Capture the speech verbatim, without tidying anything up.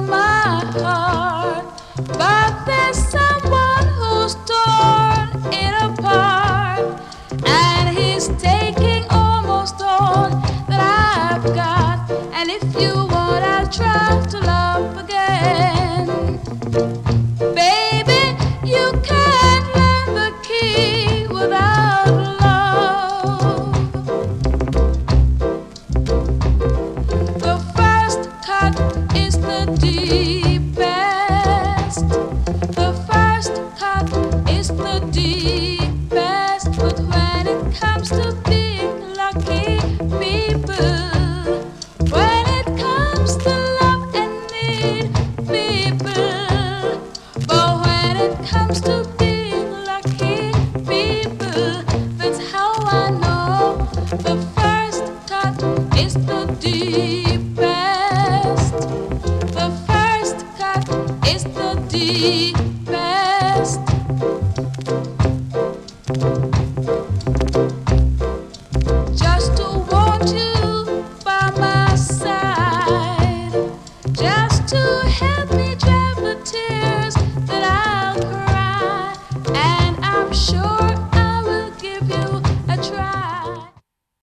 my heart, but there's someone who's torn it apart, and he's taking almost all that I've got. And if you want, I'll try to love again. Baby, you can't learn the key without love. The first cut is the deepest. The first cut is the deepest. But when it comes to being lucky people, when it comes to love and need people, but when it comes to being lucky people, that's how I know the first cut is the deepest. The first cut is the deepest. Just to want you by my side, just to help me dry the tears that I'll cry, and I'm sure